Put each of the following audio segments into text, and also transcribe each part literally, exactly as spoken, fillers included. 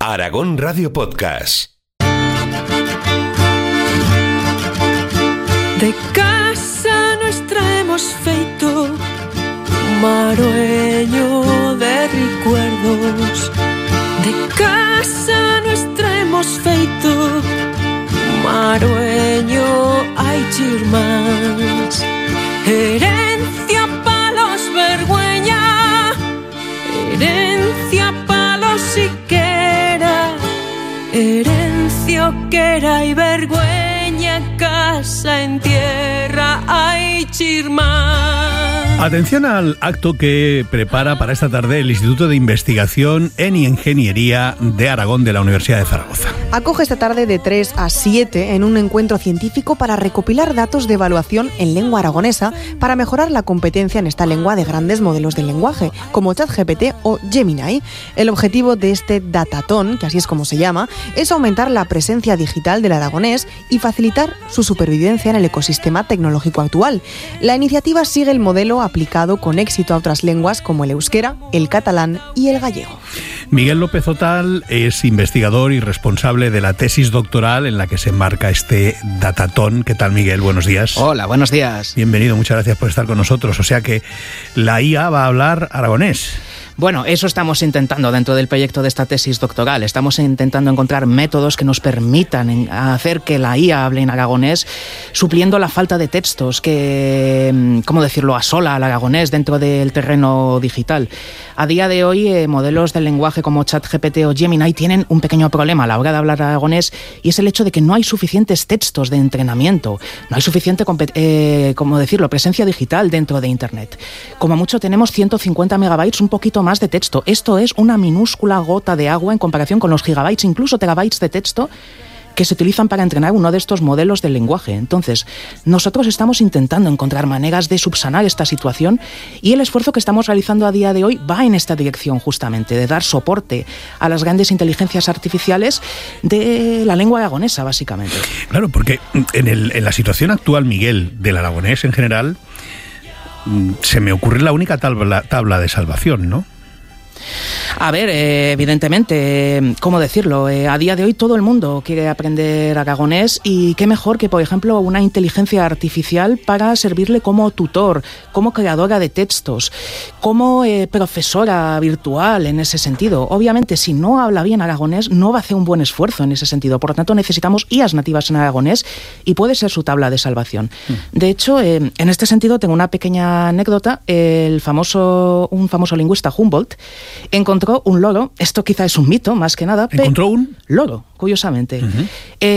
Aragón Radio Podcast. De casa nuestra hemos feito un marueño de recuerdos. De casa nuestra hemos feito un marueño hay chirmans. Herencia pa' los vergüeña, herencia pa' los siquera, herencia quera y vergüenza, casa en tierra hay chirmán. Atención al acto que prepara para esta tarde el Instituto de Investigación en Ingeniería de Aragón de la Universidad de Zaragoza. Acoge esta tarde de tres a siete en un encuentro científico para recopilar datos de evaluación en lengua aragonesa para mejorar la competencia en esta lengua de grandes modelos de lenguaje, como ChatGPT o Gemini. El objetivo de este datatón, que así es como se llama, es aumentar la presencia digital del aragonés y facilitar su supervivencia en el ecosistema tecnológico actual. La iniciativa sigue el modelo aplicado con éxito a otras lenguas como el euskera, el catalán y el gallego. Miguel López Otal es investigador y responsable de la tesis doctoral en la que se enmarca este datatón. ¿Qué tal, Miguel? Buenos días. Hola, buenos días. Bienvenido, muchas gracias por estar con nosotros. O sea que la I A va a hablar aragonés. Bueno, eso estamos intentando dentro del proyecto de esta tesis doctoral. Estamos intentando encontrar métodos que nos permitan hacer que la I A hable en aragonés, supliendo la falta de textos que, ¿cómo decirlo?, asola al aragonés dentro del terreno digital. A día de hoy, eh, modelos del lenguaje como ChatGPT o Gemini tienen un pequeño problema a la hora de hablar aragonés, y es el hecho de que no hay suficientes textos de entrenamiento, no hay suficiente, eh, ¿cómo decirlo?, presencia digital dentro de Internet. Como mucho tenemos ciento cincuenta megabytes, un poquito más de texto. Esto es una minúscula gota de agua en comparación con los gigabytes, incluso terabytes de texto que se utilizan para entrenar uno de estos modelos del lenguaje. Entonces, nosotros estamos intentando encontrar maneras de subsanar esta situación, y el esfuerzo que estamos realizando a día de hoy va en esta dirección, justamente, de dar soporte a las grandes inteligencias artificiales de la lengua aragonesa, básicamente. Claro, porque en, el, en la situación actual, Miguel, del aragonés en general, se me ocurre la única tabla, tabla de salvación, ¿no? A ver, eh, evidentemente, eh, ¿cómo decirlo? Eh, a día de hoy todo el mundo quiere aprender aragonés, y qué mejor que, por ejemplo, una inteligencia artificial para servirle como tutor, como creadora de textos, como eh, profesora virtual en ese sentido. Obviamente, si no habla bien aragonés, no va a hacer un buen esfuerzo en ese sentido. Por lo tanto, necesitamos I As nativas en aragonés, y puede ser su tabla de salvación. Mm. De hecho, eh, en este sentido, tengo una pequeña anécdota. El famoso, un famoso lingüista, Humboldt, encontró un loro. Esto quizá es un mito, más que nada. ¿Encontró un? Loro, curiosamente, uh-huh.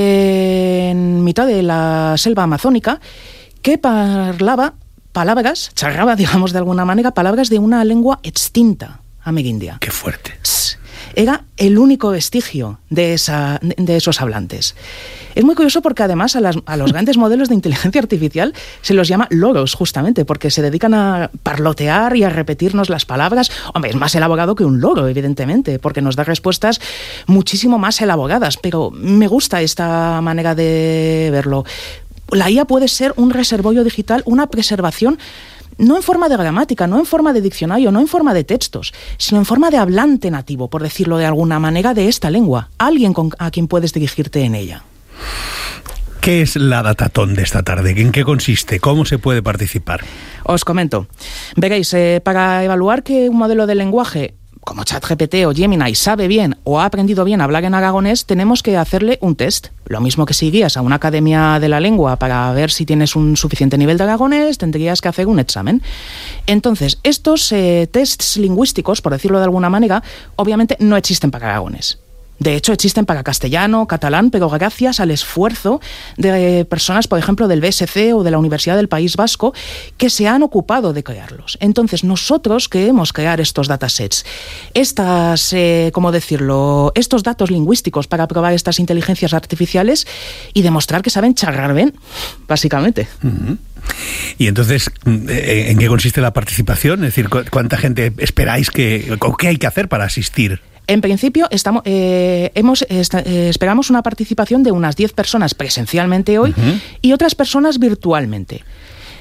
en mitad de la selva amazónica, que parlaba palabras, charraba, digamos de alguna manera, palabras de una lengua extinta amerindia. ¡Qué fuerte! Era el único vestigio de, esa, de esos hablantes. Es muy curioso porque además a, las, a los grandes modelos de inteligencia artificial se los llama loros, justamente porque se dedican a parlotear y a repetirnos las palabras. Hombre, es más elaborado que un loro, evidentemente, porque nos da respuestas muchísimo más elaboradas, pero me gusta esta manera de verlo. La I A puede ser un reservorio digital, una preservación, no en forma de gramática, no en forma de diccionario, no en forma de textos, sino en forma de hablante nativo, por decirlo de alguna manera, de esta lengua. Alguien con, a quien puedes dirigirte en ella. ¿Qué es la datatón de esta tarde? ¿En qué consiste? ¿Cómo se puede participar? Os comento. Veréis, eh, para evaluar que un modelo de lenguaje como ChatGPT o Gemini sabe bien o ha aprendido bien a hablar en aragonés, tenemos que hacerle un test. Lo mismo que si irías a una academia de la lengua para ver si tienes un suficiente nivel de aragonés, tendrías que hacer un examen. Entonces, estos eh, tests lingüísticos, por decirlo de alguna manera, obviamente no existen para aragonés. De hecho, existen para castellano, catalán, pero gracias al esfuerzo de personas, por ejemplo, del B S C o de la Universidad del País Vasco, que se han ocupado de crearlos. Entonces, nosotros queremos crear estos datasets, estas, eh, ¿cómo decirlo?, estos datos lingüísticos para probar estas inteligencias artificiales y demostrar que saben charlar bien, básicamente. Uh-huh. Y entonces, ¿en qué consiste la participación? Es decir, ¿cuánta gente esperáis que, o qué hay que hacer para asistir? En principio, estamos, eh, hemos, esta, eh, esperamos una participación de unas diez personas presencialmente hoy, uh-huh, y otras personas virtualmente.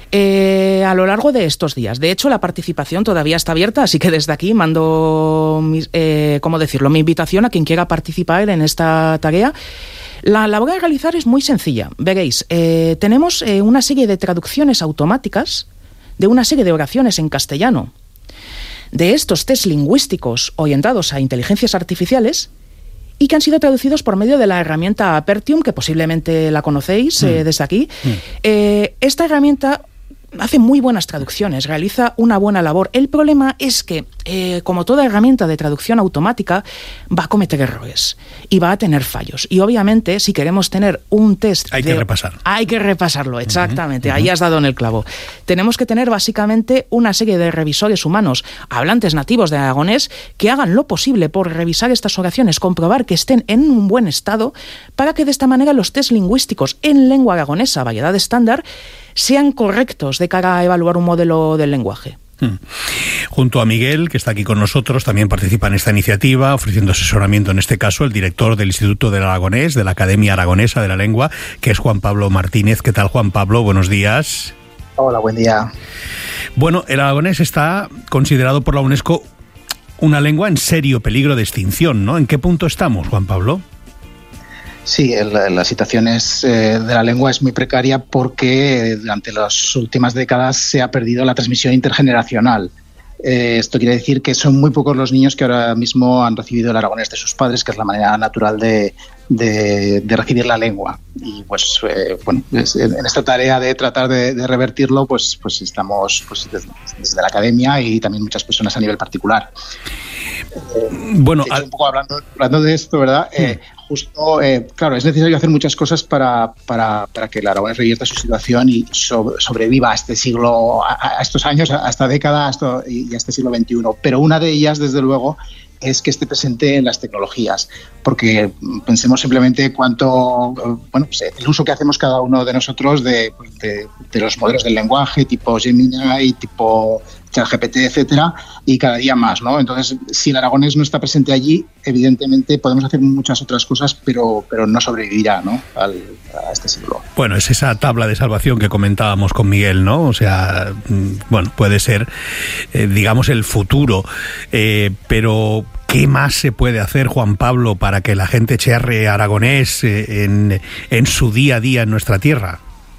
eh, a lo largo de estos días. De hecho, la participación todavía está abierta, así que desde aquí mando, eh, ¿cómo decirlo?, mi invitación a quien quiera participar en esta tarea. La labor a realizar es muy sencilla. Veréis, eh, tenemos eh, una serie de traducciones automáticas de una serie de oraciones en castellano de estos test lingüísticos orientados a inteligencias artificiales y que han sido traducidos por medio de la herramienta Apertium, que posiblemente la conocéis mm. eh, desde aquí. Mm. Eh, esta herramienta hace muy buenas traducciones, realiza una buena labor. El problema es que, eh, como toda herramienta de traducción automática, va a cometer errores y va a tener fallos. Y obviamente, si queremos tener un test... Hay de, que repasar. Hay que repasarlo, exactamente. Uh-huh, uh-huh. Ahí has dado en el clavo. Tenemos que tener básicamente una serie de revisores humanos, hablantes nativos de aragonés, que hagan lo posible por revisar estas oraciones, comprobar que estén en un buen estado, para que de esta manera los test lingüísticos en lengua aragonesa, variedad estándar, sean correctos de cara a evaluar un modelo del lenguaje. Hmm. Junto a Miguel, que está aquí con nosotros, también participa en esta iniciativa, ofreciendo asesoramiento, en este caso, el director del Instituto del Aragonés, de la Academia Aragonesa de la Lengua, que es Juan Pablo Martínez. ¿Qué tal, Juan Pablo? Buenos días. Hola, buen día. Bueno, el aragonés está considerado por la UNESCO una lengua en serio peligro de extinción, ¿no? ¿En qué punto estamos, Juan Pablo? Sí, el, la situación es, eh, de la lengua es muy precaria porque durante las últimas décadas se ha perdido la transmisión intergeneracional. Eh, esto quiere decir que son muy pocos los niños que ahora mismo han recibido el aragonés de sus padres, que es la manera natural de, de, de recibir la lengua. Y pues eh, bueno, en esta tarea de tratar de, de revertirlo, pues, pues estamos pues, desde, desde la academia y también muchas personas a nivel particular. Eh, bueno, de hecho, un poco hablando, hablando de esto, ¿verdad? Sí. Eh, justo, eh, claro, es necesario hacer muchas cosas para, para, para que el aragonés revierta su situación y so, sobreviva a este siglo, a, a estos años, a esta década a esto, y a este siglo veintiuno. Pero una de ellas, desde luego, es que esté presente en las tecnologías, porque pensemos simplemente cuánto, bueno, pues el uso que hacemos cada uno de nosotros de, de, de los modelos del lenguaje, tipo Gemini, tipo ChatGPT, etcétera, y cada día más, ¿no? Entonces, si el aragonés no está presente allí, evidentemente podemos hacer muchas otras cosas, pero, pero no sobrevivirá, ¿no?, Al, a este siglo. Bueno, es esa tabla de salvación que comentábamos con Miguel, ¿no? O sea, bueno, puede ser, eh, digamos, el futuro, eh, pero ¿qué más se puede hacer, Juan Pablo, para que la gente charre aragonés eh, en, en su día a día en nuestra tierra?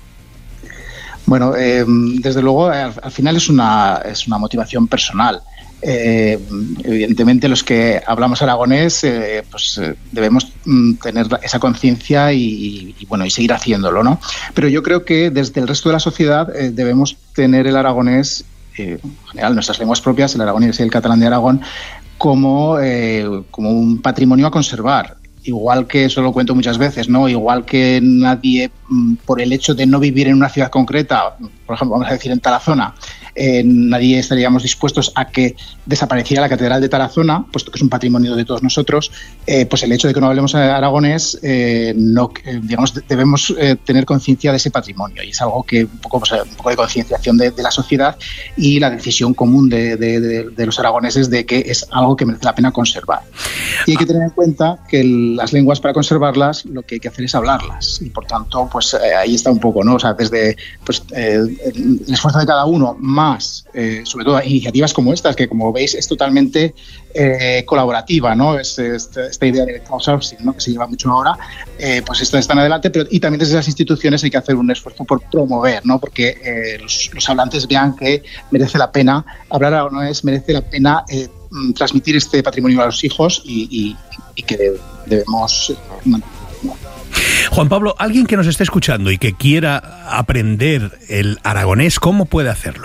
Bueno, eh, desde luego, al, al final es una, es una motivación personal. Eh, evidentemente, los que hablamos aragonés, eh, pues eh, debemos mm, tener esa conciencia y, y, bueno, y seguir haciéndolo, ¿no? Pero yo creo que desde el resto de la sociedad eh, debemos tener el aragonés, eh, en general nuestras lenguas propias, el aragonés y el catalán de Aragón, como, eh, como un patrimonio a conservar. Igual que, eso lo cuento muchas veces, ¿no? Igual que nadie, por el hecho de no vivir en una ciudad concreta, por ejemplo, vamos a decir en Tarazona, eh, nadie estaríamos dispuestos a que desapareciera la Catedral de Tarazona, puesto que es un patrimonio de todos nosotros, eh, pues el hecho de que no hablemos aragonés, eh, no, eh, digamos, debemos eh, tener conciencia de ese patrimonio, y es algo que un poco, pues, un poco de concienciación de, de la sociedad y la decisión común de, de, de, de los aragoneses de que es algo que merece la pena conservar. Y hay que tener en cuenta que el, las lenguas, para conservarlas, lo que hay que hacer es hablarlas, y por tanto, pues eh, ahí está un poco, ¿no? O sea, desde pues, eh, el esfuerzo de cada uno, más, eh, sobre todo, iniciativas como estas, que como veis es totalmente eh, colaborativa, ¿no? Es, es, esta idea de crowdsourcing, ¿no?, que se lleva mucho ahora, eh, pues esto está en adelante, pero y también desde las instituciones hay que hacer un esfuerzo por promover, ¿no?, porque eh, los, los hablantes vean que merece la pena hablar aragonés, merece la pena eh, transmitir este patrimonio a los hijos y, y, y que debemos mantenerlo. Juan Pablo, alguien que nos esté escuchando y que quiera aprender el aragonés, ¿cómo puede hacerlo?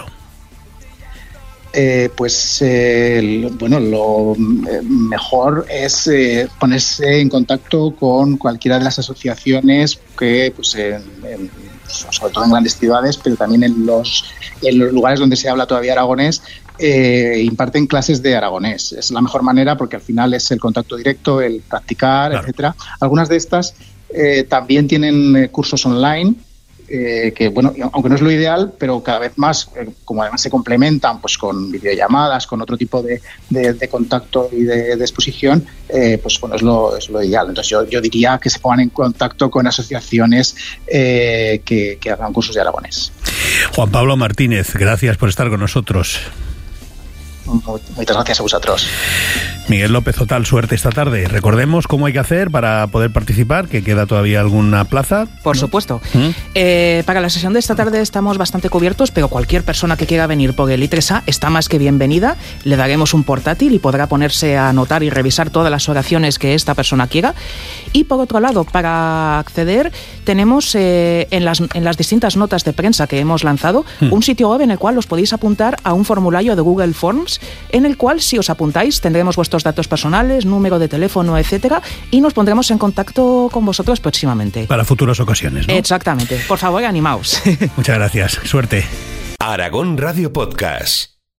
Eh, pues eh, bueno, lo eh, mejor es eh, ponerse en contacto con cualquiera de las asociaciones que, pues, en, en, sobre todo en grandes ciudades, pero también en los, en los lugares donde se habla todavía aragonés, eh, imparten clases de aragonés. Es la mejor manera porque al final es el contacto directo, el practicar, claro, etcétera. Algunas de estas eh, también tienen eh, cursos online. eh, que, bueno, aunque no es lo ideal, pero cada vez más, eh, como además se complementan pues con videollamadas, con otro tipo de, de, de contacto y de, de exposición, eh, pues bueno, es lo, es lo ideal. Entonces yo, yo diría que se pongan en contacto con asociaciones eh, que, que hagan cursos de aragonés. Juan Pablo Martínez, gracias por estar con nosotros. Muchas gracias a vosotros. Miguel López Otal, suerte esta tarde. Recordemos cómo hay que hacer para poder participar, que queda todavía alguna plaza. Por ¿no? supuesto. ¿Mm? Eh, para la sesión de esta tarde estamos bastante cubiertos, pero cualquier persona que quiera venir por el I tres A está más que bienvenida. Le daremos un portátil y podrá ponerse a anotar y revisar todas las oraciones que esta persona quiera. Y por otro lado, para acceder, tenemos eh, en, las, en las distintas notas de prensa que hemos lanzado, ¿Mm? un sitio web en el cual os podéis apuntar a un formulario de Google Forms, en el cual, si os apuntáis, tendremos vuestros datos personales, número de teléfono, etcétera, y nos pondremos en contacto con vosotros próximamente. Para futuras ocasiones, ¿no? Exactamente. Por favor, animaos. Muchas gracias. Suerte. Aragón Radio Podcast.